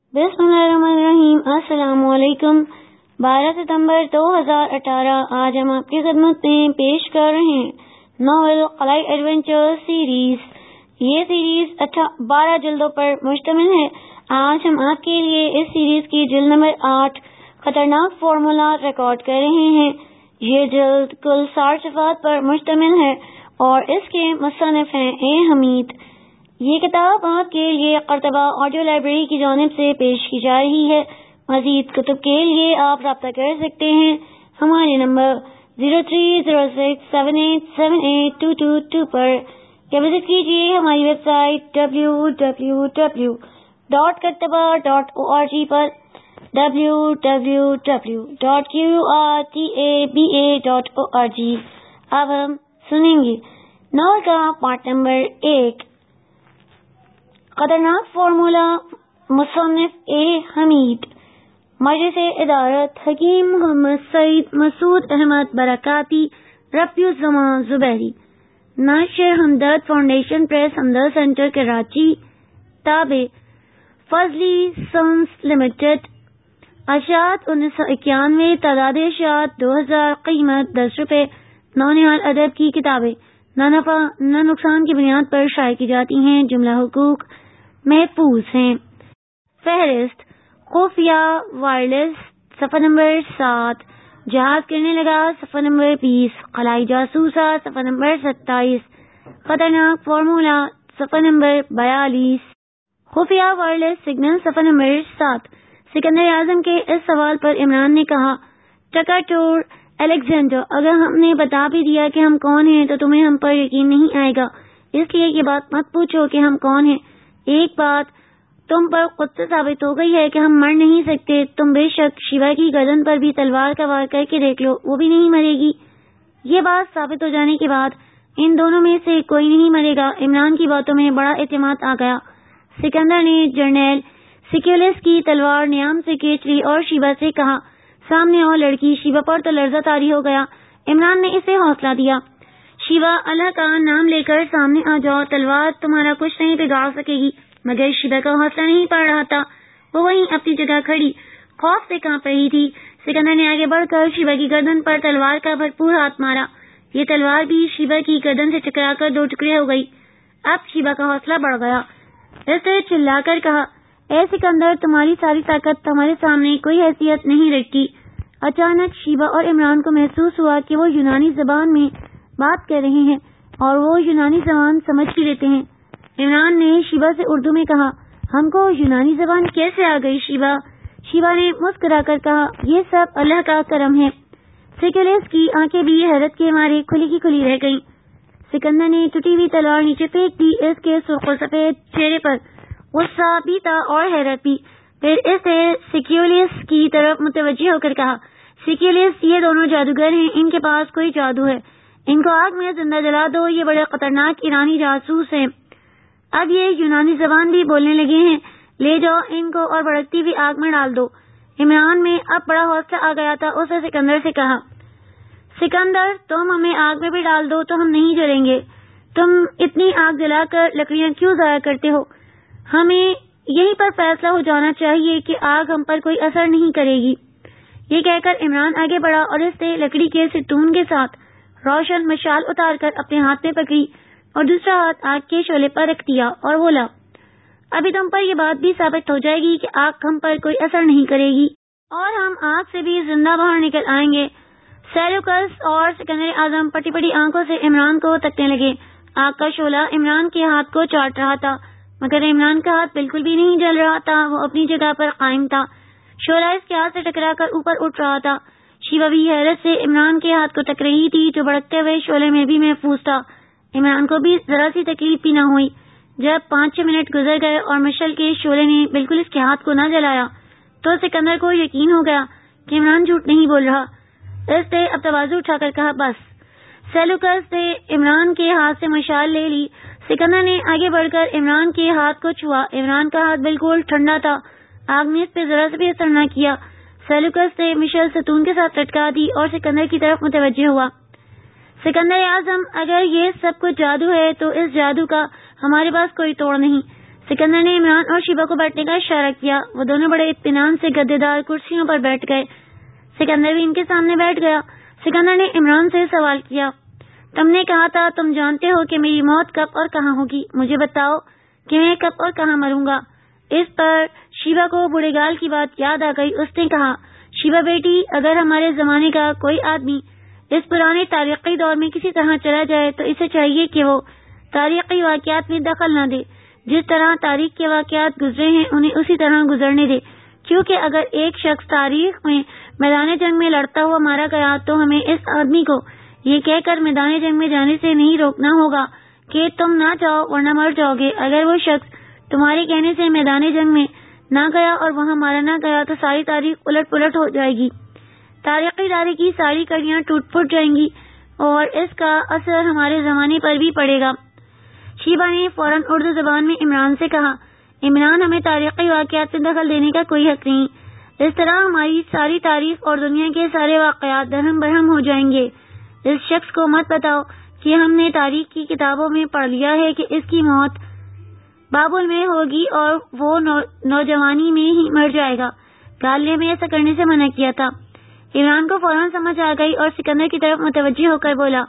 بسم اللہ الرحمن الرحیم۔ السلام علیکم۔ 12 ستمبر 2018 آج ہم آپ کی خدمت میں پیش کر رہے ہیں ناول قلعہ ایڈونچر سیریز۔ یہ سیریز 12 جلدوں پر مشتمل ہے۔ آج ہم آپ کے لیے اس سیریز کی جلد نمبر 8 خطرناک فارمولا ریکارڈ کر رہے ہیں۔ یہ جلد کل 60 صفحات پر مشتمل ہے اور اس کے مصنف ہیں اے حمید۔ یہ کتاب آپ کے لیے قرطبہ آڈیو لائبریری کی جانب سے پیش کی جا رہی ہے۔ مزید کتب کے لیے آپ رابطہ کر سکتے ہیں ہمارے نمبر 030678782222 پر یا وزٹ کیجیے ہماری ویب سائٹ www.kartaba.org پر www.qrtaba.org۔ اب ہم سنیں گے ناول کا پارٹ نمبر 1 خطرناک فارمولا، مصنف اے حمید، مجلس ادارت حکیم محمد سعید مسعود احمد برکاتی، ربیع الزمان زبیری، ناشر Hamdard foundation press Hamdard centre Karachi, تابع فضلی سنس لمیٹڈ۔ اشاعت 1991، تعداد اشاعت 2000، قیمت 10 روپے۔ نونہال ادب کی کتابیں نہ نفع نہ نقصان کی بنیاد پر شائع کی جاتی ہیں، جملہ حقوق محفوظ ہیں۔ فہرست: خفیہ وائرلیس صفحہ نمبر 7، جہاز گرنے لگا صفحہ نمبر 20، خلائی جاسوسہ صفحہ نمبر 27، خطرناک فارمولا صفحہ نمبر 42، خفیہ وائرلیس سگنل صفحہ نمبر 7۔ سکندر اعظم کے اس سوال پر عمران نے کہا، ٹکاٹور الیگزینڈر، اگر ہم نے بتا بھی دیا کہ ہم کون ہیں تو تمہیں ہم پر یقین نہیں آئے گا، اس لیے یہ بات مت پوچھو کہ ہم کون ہیں۔ ایک بات تم پر خود سے ثابت ہو گئی ہے کہ ہم مر نہیں سکتے۔ تم بے شک شیوا کی گردن پر بھی تلوار کا وار کر کے دیکھ لو، وہ بھی نہیں مرے گی۔ یہ بات ثابت ہو جانے کے بعد ان دونوں میں سے کوئی نہیں مرے گا۔ عمران کی باتوں میں بڑا اعتماد آ گیا۔ سکندر نے جرنیل سیکولس کی تلوار نیام سے کھینچ لی اور شیوا سے کہا، سامنے اور لڑکی۔ شیوا پر تو لرزہ طاری ہو گیا۔ عمران نے اسے حوصلہ دیا، شیوا اللہ کا نام لے کر سامنے آ جاؤ، تلوار تمہارا کچھ نہیں بگاڑ سکے گی۔ مگر شیوا کا حوصلہ نہیں پڑ رہا تھا، وہ وہیں اپنی جگہ کھڑی خوف سے کانپ رہی تھی۔ سکندر نے آگے بڑھ کر شیوا کی گردن پر تلوار کا بھرپور ہاتھ مارا۔ یہ تلوار بھی شیوا کی گردن سے ٹکرا کر 2 ٹکڑے ہو گئی۔ اب شیوا کا حوصلہ بڑھ گیا۔ اس نے چلا کر کہا، اے سکندر، تمہاری ساری طاقت ہمارے سامنے کوئی حیثیت نہیں رکھتی۔ اچانک شیوا اور عمران کو محسوس ہوا کہ وہ یونانی زبان میں بات کر رہے ہیں اور وہ یونانی زبان سمجھ بھی لیتے ہیں۔ عمران نے شیوا سے اردو میں کہا، ہم کو یونانی زبان کیسے آ گئی شیوا؟ شیوا نے مسکرا کر کہا، یہ سب اللہ کا کرم ہے۔ سیکولس کی آنکھیں بھی حیرت کے مارے کھلی کی کھلی رہ گئیں۔ سکندر نے ٹوٹی ہوئی تلوار نیچے پھینک دی۔ اس کے سرخ و سفید چہرے پر غصہ بھی تھا اور حیرت بھی۔ پھر اس نے سیکولس کی طرف متوجہ ہو کر کہا، سیکولس، یہ دونوں جادوگر ہیں، ان کے پاس کوئی جادو ہے، ان کو آگ میں زندہ جلا دو، یہ بڑے خطرناک ایرانی جاسوس ہیں، اب یہ یونانی زبان بھی بولنے لگے ہیں، لے جاؤ ان کو اور بھڑکتی ہوئی آگ میں ڈال دو۔ عمران میں اب بڑا حوصلہ آ گیا تھا۔ اس نے سکندر سے کہا، سکندر، تم ہمیں آگ میں بھی ڈال دو تو ہم نہیں جلیں گے، تم اتنی آگ جلا کر لکڑیاں کیوں ضائع کرتے ہو؟ ہمیں یہیں پر فیصلہ ہو جانا چاہیے کہ آگ ہم پر کوئی اثر نہیں کرے گی۔ یہ کہہ کر عمران آگے بڑھا اور اس نے لکڑی کے ستون کے ساتھ روشن مشال اتار کر اپنے ہاتھ میں پکڑی اور دوسرا ہاتھ آگ کے شعلے پر رکھ دیا اور بولا، ابھی تم پر یہ بات بھی ثابت ہو جائے گی کہ آگ ہم پر کوئی اثر نہیں کرے گی اور ہم آگ سے بھی زندہ باہر نکل آئیں گے۔ سیلوکس اور سکندر اعظم پٹی پٹی آنکھوں سے عمران کو تکنے لگے۔ آگ کا شعلہ عمران کے ہاتھ کو چاٹ رہا تھا مگر عمران کا ہاتھ بالکل بھی نہیں جل رہا تھا، وہ اپنی جگہ پر قائم تھا۔ شعلہ اس کے ہاتھ سے ٹکرا کر اوپر اٹھ رہا تھا۔ شیوا بھی حیرت سے عمران کے ہاتھ کو تک رہی تھی جو بھڑکتے ہوئے شعلے میں بھی محفوظ تھا۔ عمران کو بھی ذرا سی تکلیف بھی نہ ہوئی۔ جب 5-6 منٹ گزر گئے اور مشعل کے شعلے نے بالکل اس کے ہاتھ کو نہ جلایا تو سکندر کو یقین ہو گیا کہ عمران جھوٹ نہیں بول رہا۔ اس نے اب تواضع اٹھا کر کہا، بس۔ سیلوکس نے عمران کے ہاتھ سے مشعل لے لی۔ سکندر نے آگے بڑھ کر عمران کے ہاتھ کو چھوا۔ عمران کا ہاتھ بالکل ٹھنڈا تھا، آگ نے اس پہ ذرا سے بھی اثر نہ کیا۔ سیلوکس نے مشعل ستون کے ساتھ لٹکا دی اور سکندر کی طرف متوجہ ہوا۔ سکندر اعظم، اگر یہ سب کچھ جادو ہے تو اس جادو کا ہمارے پاس کوئی توڑ نہیں۔ سکندر نے عمران اور شیبہ کو بیٹھنے کا اشارہ کیا. وہ دونوں بڑے اطمینان سے گدے دار کرسیوں پر بیٹھ گئے. سکندر بھی ان کے سامنے بیٹھ گیا. سکندر نے عمران سے سوال کیا, تم نے کہا تھا تم جانتے ہو کہ میری موت کب اور کہاں ہوگی, مجھے بتاؤ کہ میں کب اور کہاں مروں گا. اس پر شیبہ کو بوڑھے گال کی بات یاد آ گئی. اس نے کہا, شیبہ بیٹی, اگر ہمارے زمانے کا کوئی آدمی اس پرانے تاریخی دور میں کسی طرح چلا جائے تو اسے چاہیے کہ وہ تاریخی واقعات میں دخل نہ دے. جس طرح تاریخ کے واقعات گزرے ہیں انہیں اسی طرح گزرنے دے, کیونکہ اگر ایک شخص تاریخ میں میدان جنگ میں لڑتا ہوا مارا گیا تو ہمیں اس آدمی کو یہ کہہ کر میدان جنگ میں جانے سے نہیں روکنا ہوگا کہ تم نہ جاؤ ورنہ مر جاؤ گے. اگر وہ شخص تمہارے کہنے سے میدان جنگ میں نہ گیا اور وہاں مارا نہ گیا تو ساری تاریخ الٹ پلٹ ہو جائے گی, تاریخی دھارے کی ساری کڑیاں ٹوٹ پھوٹ جائیں گی اور اس کا اثر ہمارے زمانے پر بھی پڑے گا. شیبہ نے فوراً اردو زبان میں عمران سے کہا, عمران, ہمیں تاریخی واقعات میں دخل دینے کا کوئی حق نہیں. اس طرح ہماری ساری تاریخ اور دنیا کے سارے واقعات درہم برہم ہو جائیں گے. اس شخص کو مت بتاؤ کہ ہم نے تاریخ کی کتابوں میں پڑھ لیا ہے کہ اس کی موت بابل میں ہوگی اور وہ نوجوانی میں ہی مر جائے گا. گال نے ہمیں ایسا کرنے سے منع کیا تھا. عمران کو فوراً سمجھ آ گئی اور سکندر کی طرف متوجہ ہو کر بولا,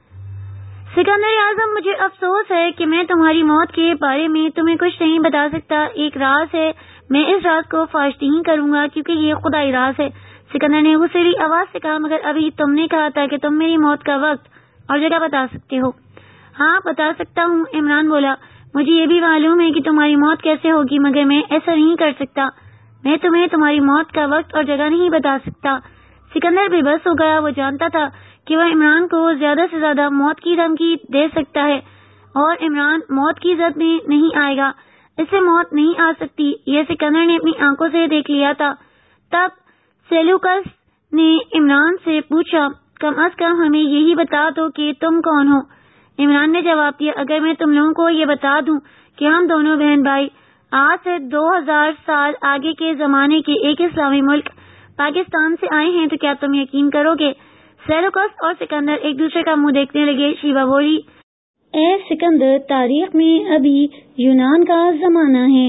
سکندر اعظم, مجھے افسوس ہے کہ میں تمہاری موت کے بارے میں تمہیں کچھ نہیں بتا سکتا. ایک راز ہے, میں اس راز کو فاش نہیں کروں گا کیونکہ یہ خدائی راز ہے. سکندر نے غصیلی آواز سے کہا, مگر ابھی تم نے کہا تھا کہ تم میری موت کا وقت اور جگہ بتا سکتے ہو. ہاں بتا سکتا ہوں, عمران بولا. مجھے یہ بھی معلوم ہے کہ تمہاری موت کیسے ہوگی, مگر میں ایسا نہیں کر سکتا. میں تمہیں تمہاری موت کا وقت اور جگہ نہیں بتا سکتا. سکندر بے بس ہو گیا. وہ جانتا تھا کہ وہ عمران کو زیادہ سے زیادہ موت کی دھمکی دے سکتا ہے اور عمران موت کی زد میں نہیں آئے گا. اس سے موت نہیں آ سکتی, یہ سکندر نے اپنی آنکھوں سے دیکھ لیا تھا. تب سیلوکس نے عمران سے پوچھا, کم از کم ہمیں یہی بتا دو کہ تم کون ہو. عمران نے جواب دیا, اگر میں تم لوگوں کو یہ بتا دوں کہ ہم دونوں بہن بھائی آج سے 2000 سال آگے کے زمانے کے ایک اسلامی ملک پاکستان سے آئے ہیں تو کیا تم یقین کرو گے؟ سیلوکس اور سکندر ایک دوسرے کا منہ دیکھنے لگے. شیبہ بولی, اے سکندر, تاریخ میں ابھی یونان کا زمانہ ہے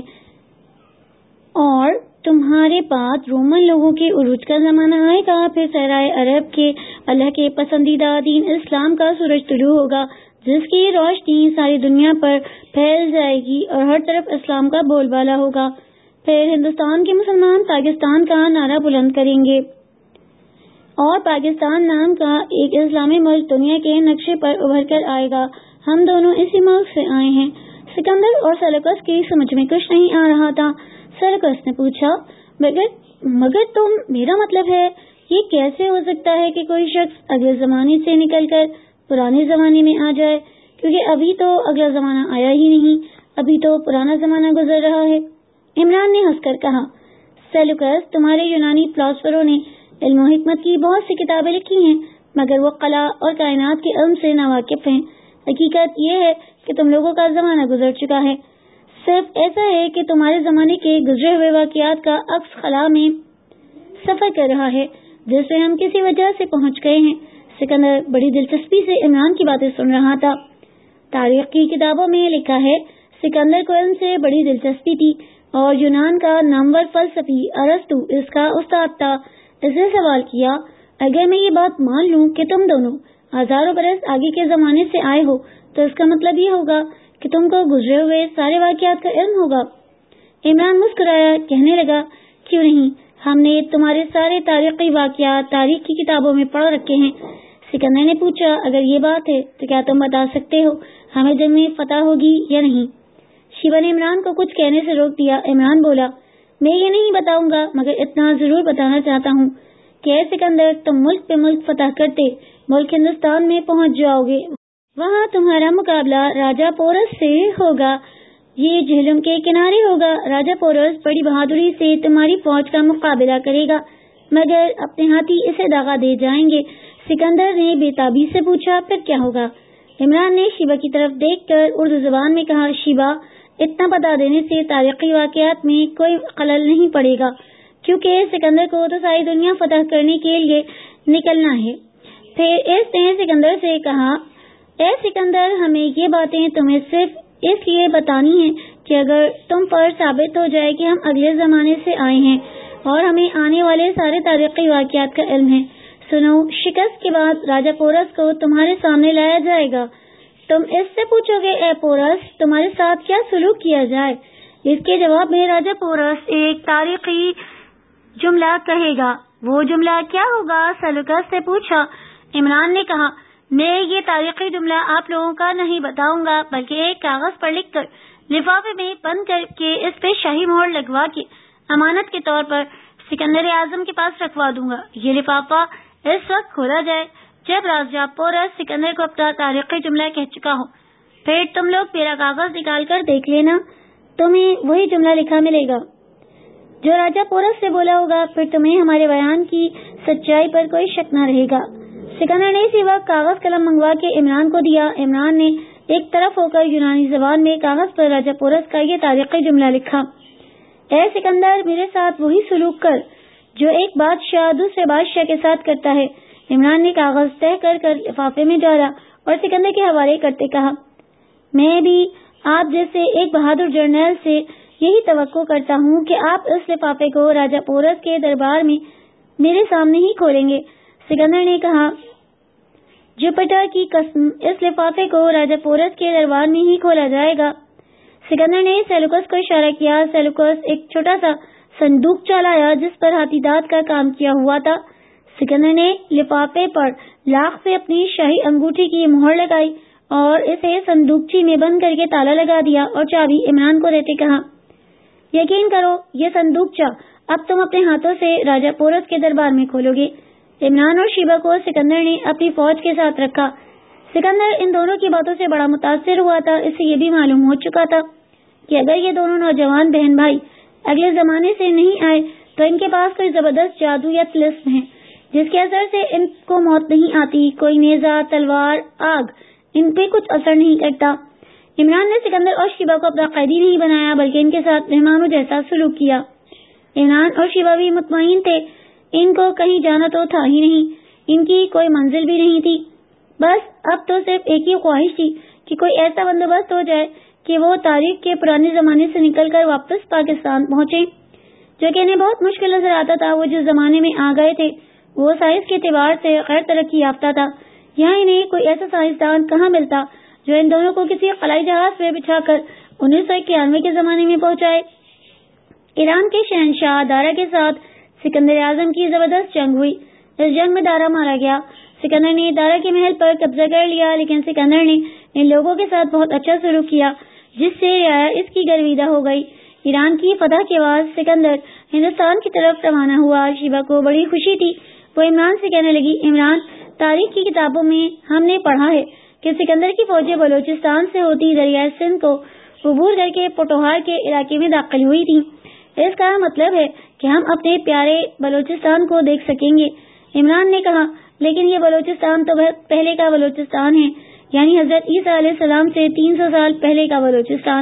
اور تمہارے پاس رومن لوگوں کے عروج کا زمانہ آئے گا. پھر صحرائے عرب کے اللہ کے پسندیدہ دین اسلام کا سورج طلوع ہوگا جس کی روشنی ساری دنیا پر پھیل جائے گی اور ہر طرف اسلام کا بول بالا ہوگا. پھر ہندوستان کے مسلمان پاکستان کا نعرہ بلند کریں گے اور پاکستان نام کا ایک اسلامی ملک دنیا کے نقشے پر ابھر کر آئے گا. ہم دونوں اسی ملک سے آئے ہیں. سکندر اور سیلوکس کی سمجھ میں کچھ نہیں آ رہا تھا. سیلوکس نے پوچھا, مگر تم, میرا مطلب ہے یہ کیسے ہو سکتا ہے کہ کوئی شخص اگلے زمانے سے نکل کر پرانے زمانے میں آ جائے, کیونکہ ابھی تو اگلا زمانہ آیا ہی نہیں, ابھی تو پرانا زمانہ گزر رہا ہے. عمران نے ہنس کر کہا, سیلوکس, تمہارے یونانی فلاسفروں نے علم و حکمت کی بہت سی کتابیں لکھی ہیں مگر وہ خلا اور کائنات کے علم سے ناواقف ہیں. حقیقت یہ ہے کہ تم لوگوں کا زمانہ گزر چکا ہے. صرف ایسا ہے کہ تمہارے زمانے کے گزرے ہوئے واقعات کا عکس خلا میں سفر کر رہا ہے جس سے ہم کسی وجہ سے پہنچ گئے ہیں. سکندر بڑی دلچسپی سے عمران کی باتیں سن رہا تھا. تاریخ کی کتابوں میں لکھا ہے سکندر کو علم سے بڑی دلچسپی تھی اور یونان کا نامور فلسفی ارسطو اس کا استاد تھا. اس نے سوال کیا, اگر میں یہ بات مان لوں کہ تم دونوں ہزاروں برس آگے کے زمانے سے آئے ہو تو اس کا مطلب یہ ہوگا کہ تم کو گزرے ہوئے سارے واقعات کا علم ہوگا. عمران مسکرایا, کہنے لگا, کیوں نہیں, ہم نے تمہارے سارے تاریخی واقعات تاریخ کی کتابوں میں پڑھ رکھے ہیں. سکندر نے پوچھا, اگر یہ بات ہے تو کیا تم بتا سکتے ہو ہمیں جنگ میں فتح ہوگی یا نہیں؟ شیبہ نے عمران کو کچھ کہنے سے روک دیا. عمران بولا, میں یہ نہیں بتاؤں گا مگر اتنا ضرور بتانا چاہتا ہوں کہ اے سکندر, تم ملک پہ ملک فتح کرتے ملک ہندوستان میں پہنچ جاؤ گے. وہاں تمہارا مقابلہ راجہ پورس سے ہوگا. یہ جہلم کے کنارے ہوگا. راجہ پورس بڑی بہادری سے تمہاری فوج کا مقابلہ کرے گا مگر اپنے ہاتھی اسے داغا دے جائیں گے. سکندر نے بے تابی سے پوچھا, پھر کیا ہوگا؟ عمران نے شیبہ کی طرف دیکھ کر اردو زبان میں کہا, شیبہ, اتنا بتا دینے سے تاریخی واقعات میں کوئی خلل نہیں پڑے گا کیونکہ سکندر کو تو ساری دنیا فتح کرنے کے لیے نکلنا ہے. پھر اس نے سکندر سے کہا, اے سکندر, ہمیں یہ باتیں تمہیں صرف اس لیے بتانی ہیں کہ اگر تم پر ثابت ہو جائے کہ ہم اگلے زمانے سے آئے ہیں اور ہمیں آنے والے سارے تاریخی واقعات کا علم ہے، سنو، شکست کے بعد راجہ پورس کو تمہارے سامنے لایا جائے گا۔ تم اس سے پوچھو گے، اے پورس، تمہارے ساتھ کیا سلوک کیا جائے؟ اس کے جواب میں راجہ پورس ایک تاریخی جملہ کہے گا۔ وہ جملہ کیا ہوگا؟ سیلوکس سے پوچھا۔ عمران نے کہا، میں یہ تاریخی جملہ آپ لوگوں کا نہیں بتاؤں گا، بلکہ ایک کاغذ پر لکھ کر لفافے میں بند کر کے اس پہ شاہی مہر لگوا کے امانت کے طور پر سکندر اعظم کے پاس رکھوا دوں گا۔ یہ لفافہ اس وقت کھولا جائے جب راجہ پورس سکندر کو اپنا تاریخی جملہ کہہ چکا ہو۔ پھر تم لوگ میرا کاغذ نکال کر دیکھ لینا، تمہیں وہی جملہ لکھا ملے گا جو راجہ پورس سے بولا ہوگا۔ پھر تمہیں ہمارے بیان کی سچائی پر کوئی شک نہ رہے گا۔ سکندر نے اسی وقت کاغذ قلم منگوا کے عمران کو دیا۔ عمران نے ایک طرف ہو کر یونانی زبان میں کاغذ پر راجہ پورس کا یہ تاریخی جملہ لکھا: اے سکندر، میرے ساتھ وہی سلوک کر جو ایک بادشاہ دوسرے بادشاہ کے ساتھ کرتا ہے۔ عمران نے کاغذ تہہ کر لفافے میں ڈالا اور سکندر کے حوالے کرتے کہا، میں بھی آپ جیسے ایک بہادر جرنیل سے یہی توقع کرتا ہوں کہ آپ اس لفافے کو راجہ پورس کے دربار میں میرے سامنے ہی کھولیں گے۔ سکندر نے کہا، جوپیٹر کی قسم، اس لفافے کو راجہ پورس کے دربار میں ہی کھولا جائے گا۔ سکندر نے سیلوکس کو اشارہ کیا۔ سیلوکس ایک چھوٹا سا صندوق چلایا جس پر ہاتھی دانت کا کام کیا ہوا تھا۔ سکندر نے لفافے پر لاکھ سے اپنی شاہی انگوٹھی کی مہر لگائی اور اسے صندوقچی میں بند کر کے تالا لگا دیا اور چابی عمران کو دیتے کہا، یقین کرو یہ صندوقچہ اب تم اپنے ہاتھوں سے راجہ پورس کے دربار میں کھولو گے۔ عمران اور شیبہ کو سکندر نے اپنی فوج کے ساتھ رکھا۔ سکندر ان دونوں کی باتوں سے بڑا متاثر ہوا تھا۔ اسے یہ بھی معلوم ہو چکا تھا کہ اگر یہ دونوں نوجوان بہن بھائی اگلے زمانے سے نہیں آئے تو ان کے پاس کوئی زبردست جادو یا طلسم ہے جس کے اثر سے ان کو موت نہیں آتی۔ کوئی نیزہ، تلوار، آگ ان پہ کچھ اثر نہیں کرتا۔ عمران نے سکندر اور شیبہ کو اپنا قیدی نہیں بنایا بلکہ ان کے ساتھ مہمانوں جیسا سلوک کیا۔ عمران اور شیبہ بھی مطمئن تھے، ان کو کہیں جانا تو تھا ہی نہیں، ان کی کوئی منزل بھی نہیں تھی، بس اب تو صرف ایک ہی خواہش تھی کہ کوئی ایسا بندوبست ہو جائے کہ وہ تاریخ کے پرانے زمانے سے نکل کر واپس پاکستان پہنچے، جو کہ انہیں بہت مشکل نظر آتا تھا۔ وہ جس زمانے میں آ گئے تھے وہ سائنس کے اعتبار سے غیر ترقی یافتہ تھا۔ یہاں انہیں کوئی ایسا سائنسدان کہاں ملتا جو ان دونوں کو کسی خلائی جہاز پہ بٹھا کر 1991 کے زمانے میں پہنچائے۔ ایران کے شہنشاہ دارا کے ساتھ سکندر اعظم کی زبردست جنگ ہوئی۔ اس جنگ میں دارا مارا گیا۔ سکندر نے دارا کے محل پر قبضہ کر لیا، لیکن سکندر نے ان لوگوں کے ساتھ بہت اچھا سلوک کیا جس سے رعایا اس کی گرویدہ ہو گئی۔ ایران کی فتح کے بعد سکندر ہندوستان کی طرف روانہ ہوا۔ شیبہ کو بڑی خوشی تھی۔ وہ عمران سے کہنے لگی، عمران، تاریخ کی کتابوں میں ہم نے پڑھا ہے کہ سکندر کی فوجیں بلوچستان سے ہوتی دریائے سندھ کو عبور کر کے پوٹوہار کے علاقے میں داخل ہوئی تھی۔ اس کا مطلب ہے کہ ہم اپنے پیارے بلوچستان کو دیکھ سکیں گے۔ عمران نے کہا، لیکن یہ بلوچستان تو بہت پہلے کا بلوچستان ہے، یعنی حضرت عیسیٰ علیہ السلام سے 300 سال پہلے کا بلوچستان۔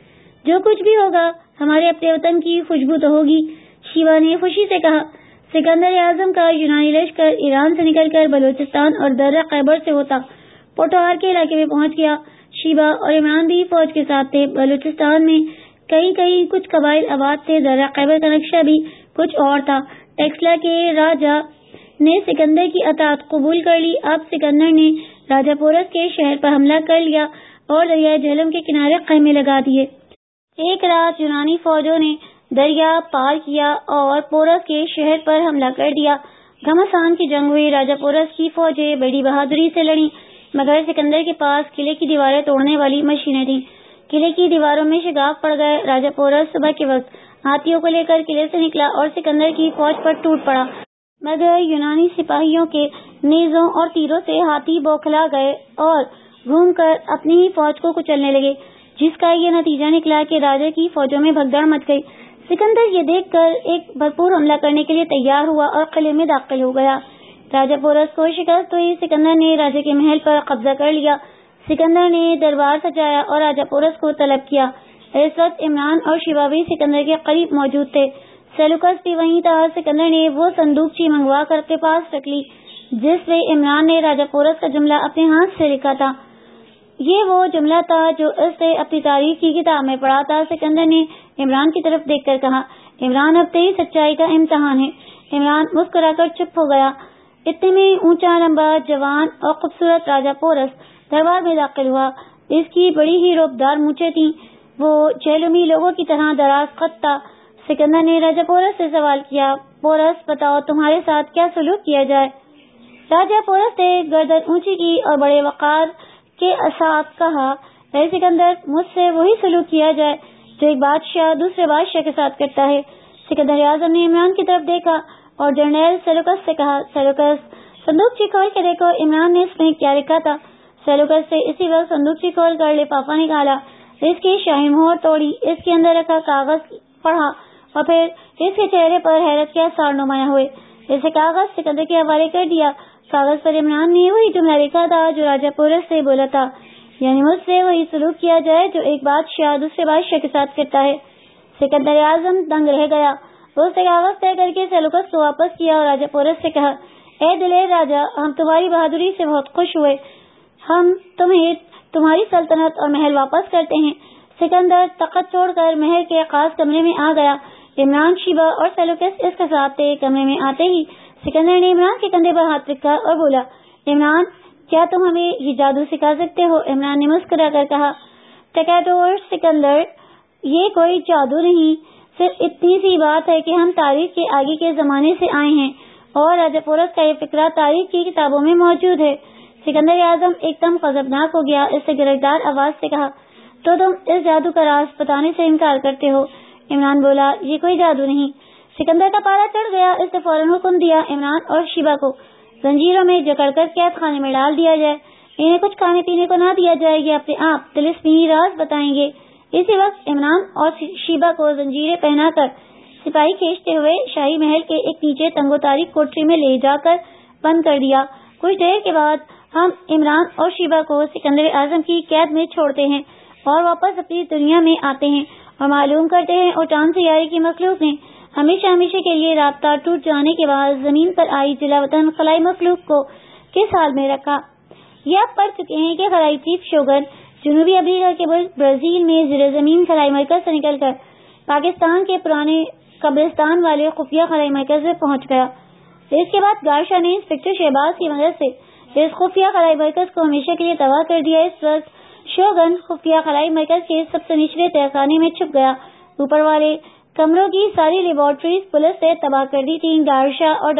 جو کچھ بھی ہوگا ہمارے اپنے وطن کی خوشبو تو ہوگی۔ شیبہ نے خوشی سے کہا، سکندر اعظم کا یونانی لشکر ایران سے نکل کر بلوچستان اور درہ خیبر سے ہوتا پوٹوہار کے علاقے میں پہنچ گیا۔ شیبہ اور عمران بھی فوج کے ساتھ تھے۔ بلوچستان میں کئی کچھ قبائل آباد تھے۔ درہ خیبر کا نقشہ بھی کچھ اور تھا۔ ٹیکسلا کے راجہ نے سکندر کی اطاعت قبول کر لی۔ اب سکندر نے راجہ پورس کے شہر پر حملہ کر لیا اور دریائے جہلم کے کنارے خیمے لگا دیے۔ ایک رات یونانی فوجوں نے دریا پار کیا اور پورس کے شہر پر حملہ کر دیا۔ گھمسان کی جنگ ہوئی۔ راجہ پورس کی فوجیں بڑی بہادری سے لڑیں، مگر سکندر کے پاس قلعے کی دیواریں توڑنے والی مشینیں تھیں۔ قلعے کی دیواروں میں شگاف پڑ گئے۔ راجہ پورس صبح کے وقت ہاتھیوں کو لے کر قلعے سے نکلا اور سکندر کی فوج پر ٹوٹ پڑا، مگر یونانی سپاہیوں کے نیزوں اور تیروں سے ہاتھی بوکھلا گئے اور گھوم کر اپنی ہی فوج کو کچلنے لگے، جس کا یہ نتیجہ نکلا کہ راجے کی فوجوں میں بھگدڑ مچ گئی۔ سکندر یہ دیکھ کر ایک بھرپور حملہ کرنے کے لیے تیار ہوا اور قلعے میں داخل ہو گیا۔ راجہ پورس کو شکست ہوئی۔ سکندر نے راجے کے محل پر قبضہ کر لیا۔ سکندر نے دربار سجایا اور راجہ پورس کو طلب کیا۔ اس وقت عمران اور شیبہ بھی سکندر کے قریب موجود تھے۔ سیلوکس بھی وہیں تھا۔ سکندر نے وہ صندوقچی منگوا کر اپنے پاس رکھ لی جس میں عمران نے راجہ پورس کا جملہ اپنے ہاتھ سے لکھا تھا۔ یہ وہ جملہ تھا جو اس نے اپنی تاریخ کی کتاب میں پڑھا تھا۔ سکندر نے عمران کی طرف دیکھ کر کہا، عمران اب تیری سچائی کا امتحان ہے۔ عمران مسکرا کر چپ ہو گیا۔ اتنے میں اونچا لمبا جوان اور خوبصورت راجہ پورس دربار میں داخل ہوا۔ اس کی بڑی ہی روبدار مونچھیں تھیں، وہ جہلمی لوگوں کی طرح دراز قد تھا۔ سکندر نے راجہ پورس سے سوال کیا، پورس بتاؤ تمہارے ساتھ کیا سلوک کیا جائے؟ راجہ پورس نے گردن اونچی کی اور بڑے وقار کے ساتھ کہا، اے سکندر، مجھ سے وہی سلوک کیا جائے جو ایک بادشاہ دوسرے بادشاہ کے ساتھ کرتا ہے۔ سکندر اعظم نے عمران کی طرف دیکھا اور جنرل سیلوکس سے کہا، سیلوکس صندوقچی کھول کے دیکھو عمران نے اس میں کیا لکھا تھا۔ سیلوکس سے اسی وقت صندوقچی کھول کر لفافہ نکالا، اس کی شاہی مہر توڑی، اس کے اندر رکھا کاغذ پڑھا اور پھر اس کے چہرے پر حیرت کے آثار نمایاں ہوئے۔ اسے کاغذ سکندر کے حوالے کر دیا۔ کاغذ پر عمران نے وہی جملہ لکھا تھا جو راجہ پورس سے بولا تھا، یعنی مجھ سے وہی سلوک کیا جائے جو ایک بادشاہ دوسرے بادشاہ کے ساتھ کرتا ہے۔ سکندر اعظم دنگ رہ گیا۔ اس نے کاغذ طے کر کے سیلوکس کو واپس کیا اور راجہ پورس سے کہا، اے دلیر راجہ، ہم تمہاری بہادری سے بہت خوش ہوئے، ہم تمہیں تمہاری سلطنت اور محل واپس کرتے ہیں۔ سکندر تخت چھوڑ کر محل کے خاص کمرے میں آ گیا۔ عمران، شیبہ اور سیلوکس اس کے ساتھ تھے۔ کمرے میں آتے ہی سکندر نے عمران کے کندھے پر ہاتھ رکھا اور بولا، عمران، کیا تم ہمیں یہ جادو سکھا سکتے ہو؟ عمران نے مسکرا کر کہا، ٹکیٹور سکندر، یہ کوئی جادو نہیں، صرف اتنی سی بات ہے کہ ہم تاریخ کے آگے کے زمانے سے آئے ہیں اور راجہ پورس کا یہ فقرہ تاریخ کی کتابوں میں موجود ہے۔ سکندر اعظم ایک دم غضبناک ہو گیا۔ اس نے گرجدار آواز سے کہا، تو تم اس جادو کا راز بتانے سے انکار کرتے ہو؟ عمران بولا، یہ کوئی جادو نہیں۔ سکندر کا پارا چڑھ گیا۔ اس نے فوراً حکم دیا، عمران اور شیبہ کو زنجیروں میں جکڑ کر قید خانے میں ڈال دیا جائے، انہیں کچھ کھانے پینے کو نہ دیا جائے، یہ اپنے آپ طلسمی راز بتائیں گے۔ اسی وقت عمران اور شیبہ کو زنجیریں پہنا کر سپاہی کھینچتے ہوئے شاہی محل کے ایک نیچے تنگ و تاریک کوٹری میں لے جا کر بند کر دیا۔ کچھ دیر کے بعد ہم عمران اور شیبہ کو سکندر اعظم کی قید میں چھوڑتے ہیں اور واپس اپنی دنیا میں آتے ہیں اور معلوم کرتے ہیں اور چاند سیارے کی مخلوق نے ہمیشہ ہمیشہ کے لیے رابطہ ٹوٹ جانے کے بعد زمین پر آئی جلا وطن خلائی مخلوق کو کس حال میں رکھا۔ یہ آپ پڑھ چکے ہیں کہ خلائی چیف شوگر جنوبی افریقہ کے برازیل میں زیر زمین خلائی مرکز سے نکل کر پاکستان کے پرانے قبرستان والے خفیہ خلائی مرکز میں پہنچ گیا۔ اس کے بعد گارشا نے انسپکٹر شہباز کی مدد سے اس خفیہ خلائی مرکز کو ہمیشہ کے لیے تباہ کر دیا۔ اس وقت شوگن خفیہ خلائی مرکز کے سب سے نچلے تہخانے میں چھپ گیا۔ اوپر والے کمروں کی ساری لیبارٹریز پولیس نے تباہ کر دی تھیں۔ گارشا اور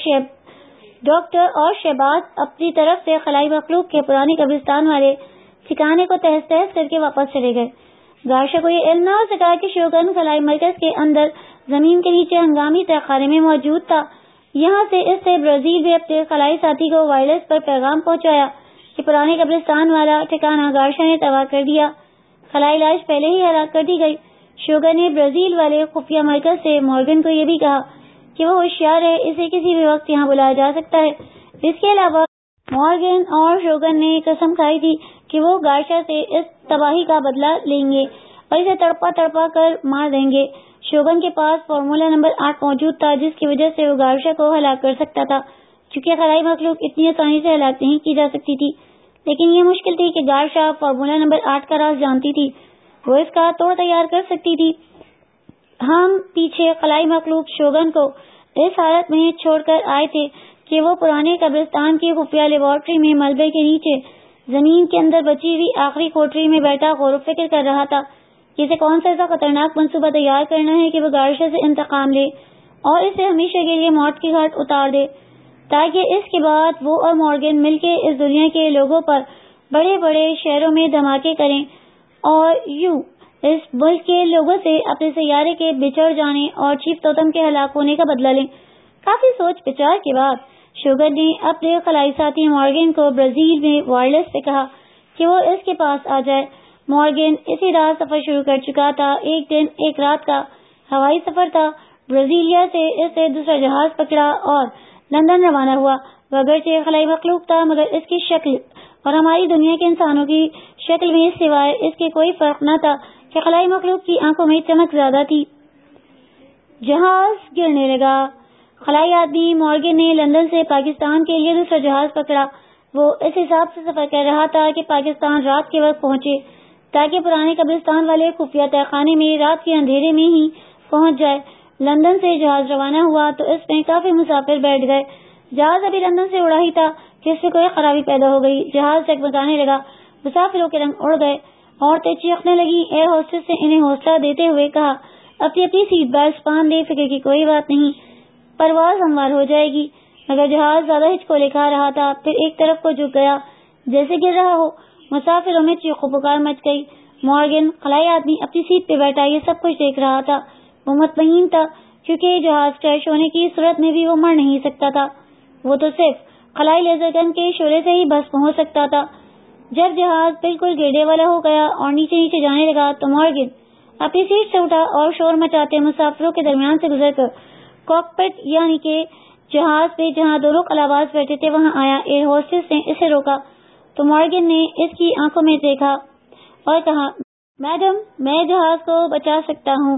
ڈاکٹر اور شہباز اپنی طرف سے خلائی مخلوق کے پرانے قبرستان والے ٹھکانے کو تہس تہس کر کے واپس چلے گئے۔ گارشا کو یہ علم نہ ہو سکا کہ شوگن خلائی مرکز کے اندر زمین کے نیچے ہنگامی تہخانے میں موجود تھا۔ یہاں سے اس نے برازیل میں اپنے خلائی ساتھی کو وائرلیس پر پیغام پہنچایا کہ پرانے قبرستان والا ٹھکانہ گارشا نے تباہ کر دیا، خلائی لاش پہلے ہی ہلاک کر دی گئی۔ شوگر نے برازیل والے خفیہ مرکز سے مورگن کو یہ بھی کہا کہ وہ ہوشیار ہے، اسے کسی بھی وقت یہاں بلایا جا سکتا ہے۔ اس کے علاوہ مورگن اور شوگر نے قسم کھائی تھی کہ وہ گارشا سے اس تباہی کا بدلہ لیں گے اور اسے تڑپا تڑپا کر مار دیں گے۔ شوگن کے پاس فارمولا نمبر 8 موجود تھا جس کی وجہ سے وہ گارشا کو ہلاک کر سکتا تھا۔ چونکہ خلائی مخلوق اتنی آسانی سے ہلاک نہیں کی جا سکتی تھی، لیکن یہ مشکل تھی کہ گارشا فارمولا نمبر 8 کا راز جانتی تھی، وہ اس کا توڑ تیار کر سکتی تھی۔ ہم پیچھے خلائی مخلوق شوگن کو اس حالت میں چھوڑ کر آئے تھے کہ وہ پرانے قبرستان کی خفیہ لیبارٹری میں ملبے کے نیچے زمین کے اندر بچی ہوئی آخری کوٹری میں بیٹھا غور و فکر کر رہا تھا کہ اسے کون سا ایسا خطرناک منصوبہ تیار کرنا ہے کہ وہ گارشا سے انتقام لے اور اسے ہمیشہ کے لیے موت کی گھاٹ اتار دے، تاکہ اس کے بعد وہ اور مورگن مل کے اس دنیا کے لوگوں پر بڑے بڑے شہروں میں دھماکے کریں اور یوں اس ملک کے لوگوں سے اپنے سیارے کے بچھڑ جانے اور چیف توتم کے ہلاک ہونے کا بدلہ لیں۔ کافی سوچ بچار کے بعد شوگر نے اپنے خلائی ساتھی مورگن کو برازیل میں وائرلیس سے کہا کہ وہ اس کے پاس آ جائے۔ مورگن اسی رات سفر شروع کر چکا تھا۔ ایک دن ایک رات کا ہوائی سفر تھا۔ برازیلیا سے اس نے دوسرا جہاز پکڑا اور لندن روانہ ہوا۔ وہ اگرچہ خلائی مخلوق تھا مگر اس کی شکل اور ہماری دنیا کے انسانوں کی شکل میں سوائے اس کے کوئی فرق نہ تھا کہ خلائی مخلوق کی آنکھوں میں چمک زیادہ تھی۔ جہاز گرنے لگا۔ خلائی آدمی مورگن نے لندن سے پاکستان کے لیے دوسرا جہاز پکڑا۔ وہ اس حساب سے سفر کر رہا تھا کہ پاکستان رات کے وقت پہنچے تاکہ پرانے قبرستان والے خفیہ تہہ خانے میں رات کے اندھیرے میں ہی پہنچ جائے۔ لندن سے جہاز روانہ ہوا تو اس میں کافی مسافر بیٹھ گئے۔ جہاز ابھی لندن سے اڑا ہی تھا کہ اس میں کوئی خرابی پیدا ہو گئی۔ جہاز جگمگانے لگا، مسافروں کے رنگ اڑ گئے، عورتیں چیخنے لگیں۔ ایئر ہوسٹس نے انہیں حوصلہ دیتے ہوئے کہا، اپنی اپنی سیٹ بیلٹ باندھ لیں، فکر کی کوئی بات نہیں، پرواز ہموار ہو جائے گی۔ مگر جہاز زیادہ ہچکولے کھا رہا تھا، پھر ایک طرف کو جھک گیا جیسے گر رہا ہو۔ مسافروں میں چیخو پکار مچ گئی۔ مارگن، خلائی آدمی، اپنی سیٹ پہ بیٹھا یہ سب کچھ دیکھ رہا تھا۔ وہ مطمئن تھا کیونکہ جہاز کریش ہونے کی صورت میں بھی وہ مر نہیں سکتا تھا، وہ تو صرف خلائی لیزر گن کے شعلے سے ہی بھسم ہو سکتا تھا۔ جب جہاز بالکل گرنے والا ہو گیا اور نیچے نیچے جانے لگا تو مارگن اپنی سیٹ سے اٹھا اور شور مچاتے مسافروں کے درمیان سے گزر کر کاکپٹ یعنی کہ جہاز پہ جہاں دونوں خلاباز بیٹھے تھے وہاں آیا۔ ایئر ہوسٹس نے اسے روکا تو مارگن نے اس کی آنکھوں میں دیکھا اور کہا، میڈم، میں جہاز کو بچا سکتا ہوں۔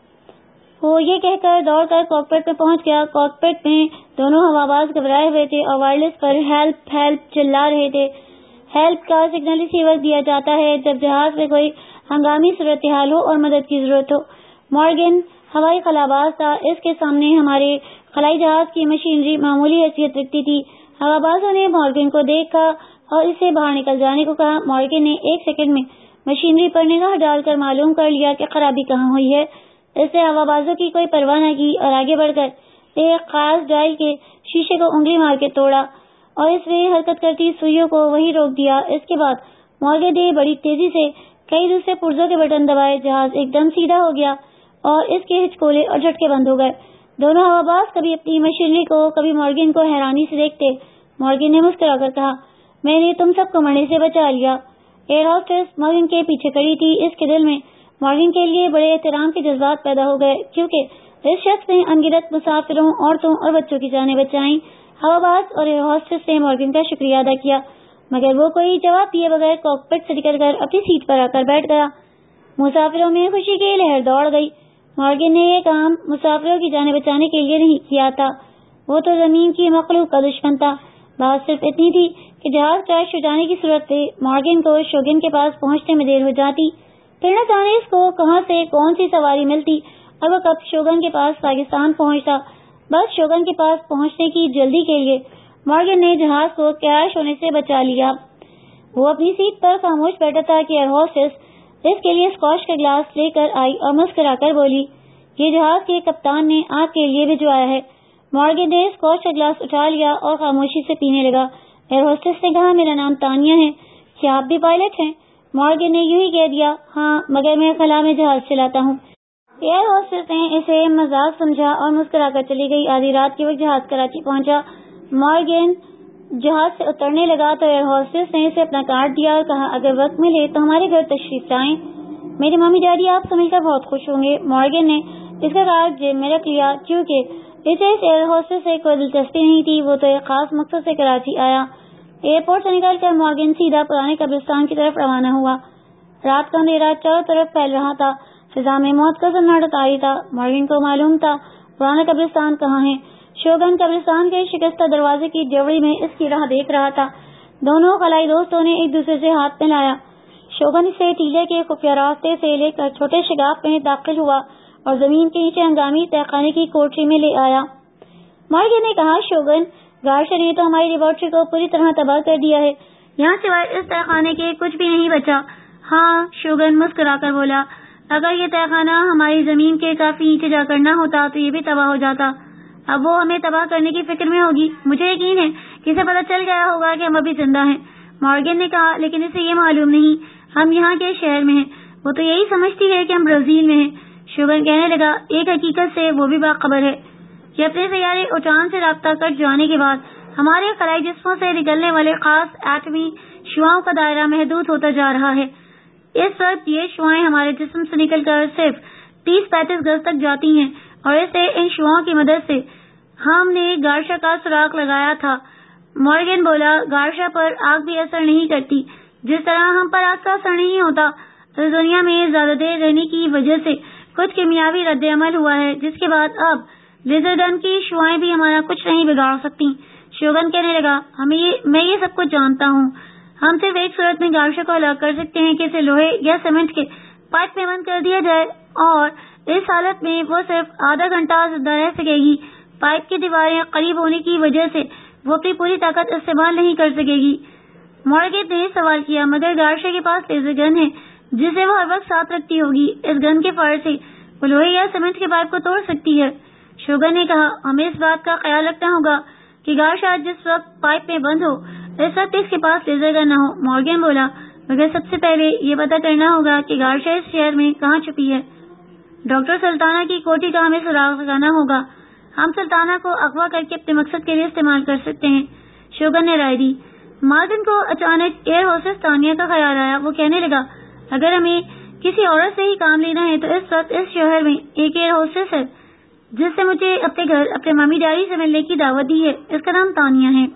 وہ یہ کہہ کر دوڑ کر کاکپٹ میں پہنچ گیا۔ کاکپٹ میں دونوں ہواباز گھبرائے ہوئے تھے اور وائرلیس پر ہیلپ ہیلپ چلا رہے تھے۔ ہیلپ کا سگنل اسی وقت دیا جاتا ہے جب جہاز میں کوئی ہنگامی صورتحال ہو اور مدد کی ضرورت ہو۔ مارگن ہوائی خلاباز تھا، اس کے سامنے ہمارے خلائی جہاز کی مشینری معمولی حیثیت رکھتی تھی۔ ہوابازوں نے مارگن کو دیکھا اور اسے باہر نکل جانے کو کہا۔ مارگن نے ایک سیکنڈ میں مشینری پر نگاہ ڈال کر معلوم کر لیا کہ خرابی کہاں ہوئی ہے۔ اس نے ہوابازوں کی کوئی پرواہ نہ کی اور آگے بڑھ کر ایک خاص ڈائل کے شیشے کو انگلی مار کے توڑا اور اس میں حرکت کرتی سوئیوں کو وہیں روک دیا۔ اس کے بعد مارگن نے بڑی تیزی سے کئی دوسرے پرزوں کے بٹن دبائے۔ جہاز ایک دم سیدھا ہو گیا اور اس کے ہچکولے اور جھٹکے بند ہو گئے۔ دونوں ہواباز کبھی اپنی مشینری کو کبھی مارگن کو حیرانی سے دیکھتے۔ مارگن نے مسکرا کر کہا، میں نے تم سب کو مرنے سے بچا لیا۔ ایئر ہوسٹس مارگن کے پیچھے کھڑی تھی۔ اس کے دل میں مارگن کے لیے بڑے احترام کے جذبات پیدا ہو گئے کیونکہ اس شخص نے ان گنت مسافروں، عورتوں اور بچوں کی جانیں بچائیں۔ ہواباز اور ایئر ہوسٹس نے مارگن کا شکریہ ادا کیا مگر وہ کوئی جواب دیے بغیر کاکپٹ سے نکل کر اپنی سیٹ پر آ کر بیٹھ گیا۔ مسافروں میں خوشی کی لہر دوڑ گئی۔ مارگن نے یہ کام مسافروں کی جانیں بچانے کے لیے نہیں کیا تھا، وہ تو زمین کی مخلوق کا دشمن تھا۔ بات صرف اتنی تھی کہ جہاز کریش ہو جانے کی صورت میں مارگن کو شوگن کے پاس پہنچنے میں دیر ہو جاتی، پھر نہ جانے اس کو کہاں سے کون سی سواری ملتی اور وہ کب شوگن کے پاس پاکستان پہنچتا۔ بس شوگن کے پاس پہنچنے کی جلدی کے لیے مارگن نے جہاز کو کریش ہونے سے بچا لیا۔ وہ اپنی سیٹ پر خاموش بیٹھا تھا کہ ایئر ہوسٹس اس کے لیے اسکاچ کا گلاس لے کر آئی اور مسکرا کر بولی، یہ جہاز کے کپتان نے آپ کے لیے بھجوایا ہے۔ مارگن نے اسکاچ کا گلاس اٹھا لیا اور خاموشی سے پینے لگا۔ ایئر ہوسٹس نے کہا، میرا نام تانیہ ہے، کیا آپ بھی پائلٹ ہیں؟ مارگن نے یوں ہی کہہ دیا، ہاں، مگر میں خلا میں جہاز چلاتا ہوں۔ ایئر ہوسٹس نے اسے مذاق سمجھا اور مسکرا کر چلی گئی۔ آدھی رات کے وقت جہاز کراچی پہنچا۔ مارگن جہاز سے اترنے لگا تو ایئر ہوسٹس نے اسے اپنا کارڈ دیا اور کہا، اگر وقت ملے تو ہمارے گھر تشریف لائیں، میری ممی ڈیڈی آپ سے مل کر بہت خوش ہوں گے۔ مارگن نے اس کا کارڈ جیب میں رکھ لیا کیونکہ اسے اس ایئر ہوسٹس سے کوئی دلچسپی نہیں تھی، وہ تو ایک خاص مقصد سے کراچی آیا۔ ایئرپورٹ سے نکل کر مارگن سیدھا پرانے قبرستان کی طرف روانہ ہوا۔ رات کا اندھیرا چاروں طرف پھیل رہا تھا، فضا میں موت کا سناٹا طاری تھا۔ مارگن کو معلوم تھا پرانا قبرستان کہاں ہے۔ شوگن قبرستان کے شکستہ دروازے کی ڈیوڑی میں اس کی راہ دیکھ رہا تھا۔ دونوں خلائی دوستوں نے ایک دوسرے سے ہاتھ ملایا۔ شوگن اسے ٹیلے کے خفیہ راستے سے لے کر چھوٹے شگاف میں داخل ہوا اور زمین کے نیچے ہنگامی تہہ خانے کی کوٹری میں لے آیا۔ مارگن نے کہا، شوگن، گارشیا نے تو ہماری لیبارٹری کو پوری طرح تباہ کر دیا ہے، یہاں سوائے اس تہہ خانے کے کچھ بھی نہیں بچا۔ ہاں، شوگن مسکرا کر بولا، اگر یہ تہہ خانہ ہماری زمین کے کافی نیچے جا کر نہ ہوتا تو یہ بھی تباہ ہو جاتا۔ اب وہ ہمیں تباہ کرنے کی فکر میں ہوگی۔ مجھے یقین ہے کہ اسے پتہ چل گیا ہوگا کہ ہم ابھی زندہ ہیں۔ مارگن نے کہا، لیکن اسے یہ معلوم نہیں ہم یہاں کے شہر میں ہیں، وہ تو یہی سمجھتی ہے کہ ہم برازیل میں ہیں۔ شوگن کہنے لگا، ایک حقیقت سے وہ بھی باخبر ہے کہ اپنے سیارے اوٹان سے رابطہ کٹ جانے کے بعد ہمارے خلائی جسموں سے نکلنے والے خاص ایٹمی شعاؤں کا دائرہ محدود ہوتا جا رہا ہے۔ اس وقت یہ شعائیں ہمارے جسم سے نکل کر صرف 30-35 گز تک جاتی ہیں اور اسے ان شعاؤں کی مدد سے ہم نے گارشیا کا سراغ لگایا تھا۔ مارگن بولا، گارشیا پر آگ بھی اثر نہیں کرتی جس طرح ہم پر آگ کا اثر نہیں ہوتا۔ اس دنیا میں زیادہ دیر رہنے کی وجہ سے کچھ کیمیاوی رد عمل ہوا ہے جس کے بعد اب لیزر گن کی شعائیں بھی ہمارا کچھ نہیں بگاڑ سکتی۔ شوگن کہنے لگا میں یہ سب کچھ جانتا ہوں. ہم صرف ایک صورت میں گارشا کو ہلاک کر سکتے ہیں کہ اسے لوہے یا سیمنٹ کے پائپ میں بند کر دیا جائے اور اس حالت میں وہ صرف آدھا گھنٹہ زندہ رہ سکے گی. پائپ کی دیواریں قریب ہونے کی وجہ سے وہ اپنی پوری طاقت استعمال نہیں کر سکے گی. مارگریٹ نے سوال کیا مگر گارشا کے پاس لیزر گن ہے جسے وہ ہر وقت ساتھ رکھتی ہوگی. اس گن کے فائر سے وہ لوہے یا سیمنٹ کے پائپ کو توڑ سکتی ہے. شوگن نے کہا ہمیں اس بات کا خیال رکھنا ہوگا کہ گارشا جس وقت پائپ میں بند ہو اس وقت اس کے پاس لیزر گن نہ ہو. مارگن بولا مگر سب سے پہلے یہ پتہ کرنا ہوگا کہ گارشا اس شہر میں کہاں چھپی ہے. ڈاکٹر سلطانہ کی کوٹھی کا ہمیں سراغ لگانا ہوگا. ہم سلطانہ کو اغوا کر کے اپنے مقصد کے لیے استعمال کر سکتے ہیں. شوگن نے رائے دی. مارگن کو اچانک ایئر ہوسٹس تانیہ کا خیال آیا. وہ کہنے لگا اگر ہمیں کسی عورت سے ہی کام لینا ہے تو اس وقت اس شہر میں ایک ایئر ہوسٹس ہے جس سے مجھے اپنے گھر اپنے مامی ڈیڈی سے ملنے کی دعوت دی ہے. اس کا نام تانیہ ہے.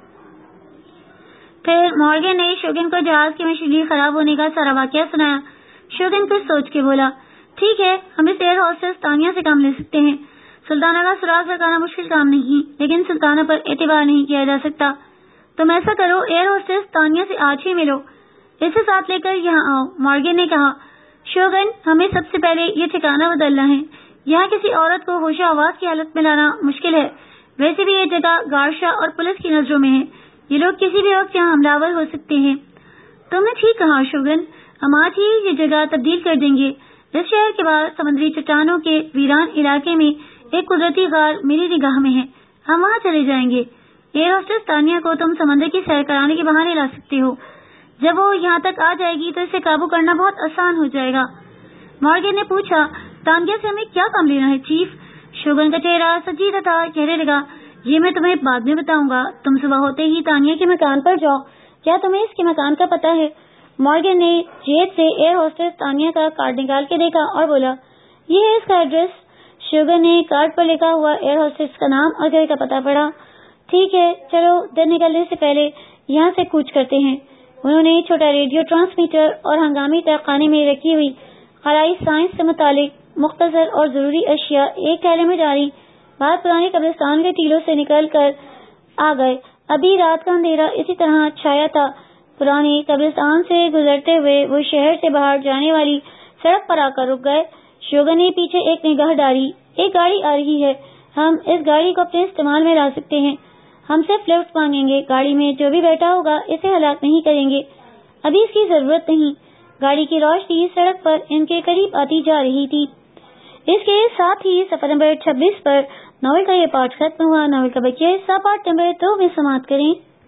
پھر مارگن نے شوگن کو جہاز کی مشینری خراب ہونے کا سارا واقعہ سنایا. شوگن کچھ سوچ کے بولا ٹھیک ہے ہم اس ایئر ہوسٹس تانیہ سے کام لے سکتے ہیں. سلطانہ کا سراغ لگانا مشکل کام نہیں لیکن سلطانہ پر اعتبار نہیں کیا جا سکتا. تم ایسا کرو ایئر ہوسٹس تانیہ سے آج ہی ملو. اسے ساتھ لے کر یہاں آؤ. مارگن نے کہا شوگن ہمیں سب سے پہلے یہ ٹھکانہ بدلنا ہے. یہاں کسی عورت کو ہوش و آواز کی حالت میں لانا مشکل ہے. ویسے بھی یہ جگہ گارشا اور پولیس کی نظروں میں ہے. یہ لوگ کسی بھی وقت یہاں حملہ آور ہو سکتے ہیں. تم نے ٹھیک کہا شوگن ہم آج ہی یہ جگہ تبدیل کر دیں گے. اس شہر کے بعد سمندری چٹانوں کے ویران علاقے میں ایک قدرتی غار میری نگاہ میں ہے. ہم وہاں چلے جائیں گے. ایئر ہوسٹس تانیہ کو تم سمندر کی سیر کرانے کے بہانے لا سکتے ہو. جب وہ یہاں تک آ جائے گی تو اسے قابو کرنا بہت آسان ہو جائے گا. مارگن نے پوچھا تانیہ سے ہمیں کیا کام لینا ہے چیف. شوگن کا چہرہ سنجیدہ تھا. کہنے لگا یہ میں تمہیں بعد میں بتاؤں گا. تم صبح ہوتے ہی تانیہ کے مکان پر جاؤ. کیا تمہیں اس کے مکان کا پتہ ہے؟ مارگن نے جیب سے ایئر ہوسٹس تانیہ کا کارڈ نکال کے دیکھا اور بولا یہ ہے اس کا ایڈریس. شوگن نے کارڈ پر لکھا ہوا ایئر ہوسٹس کا نام اور گھر کا پتہ پڑھا. ٹھیک ہے چلو دن نکلنے سے پہلے یہاں سے کوچ کرتے ہیں. انہوں نے چھوٹا ریڈیو ٹرانسمیٹر اور ہنگامی تہخانے میں رکھی ہوئی خلائی سائنس سے متعلق مختصر اور ضروری اشیاء ایک تھیلے میں ڈالی. بعد پرانے قبرستان کے ٹیلوں سے نکل کر آ گئے. ابھی رات کا اندھیرا اسی طرح چھایا تھا. پرانے قبرستان سے گزرتے ہوئے وہ شہر سے باہر جانے والی سڑک پر آ کر رک گئے. شوگن نے پیچھے ایک نگاہ ڈالی. ایک گاڑی آ رہی ہے. ہم اس گاڑی کو اپنے استعمال میں لا سکتے ہیں. ہم صرف لفٹ مانگیں گے. گاڑی میں جو بھی بیٹھا ہوگا اسے ہلاک نہیں کریں گے. ابھی اس کی ضرورت نہیں. گاڑی کی روشنی سڑک پر ان کے قریب آتی جا رہی تھی. اس کے ساتھ ہی صفحہ نمبر 26 پر ناول کا یہ پارٹ ختم ہوا. ناول کا بقیہ حصہ پارٹ نمبر 2 میں سماعت کریں.